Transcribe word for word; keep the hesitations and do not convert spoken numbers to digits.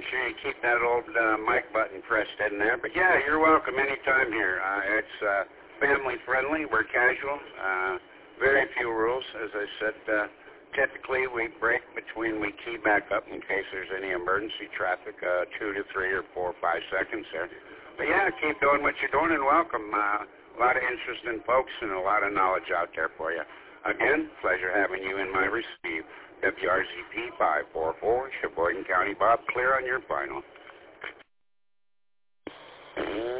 sure you keep that old uh, mic button pressed in there. But yeah, you're welcome anytime here. Uh, it's uh, family friendly. We're casual. Uh, very few rules. As I said, uh, typically we break between we key back up in case there's any emergency traffic, uh, two to three or four or five seconds there. But yeah, keep doing what you're doing and welcome. Uh, a lot of interesting folks and a lot of knowledge out there for you. Again, pleasure having you in my receive. W R Z P five four four, Sheboygan County. Bob, clear on your final.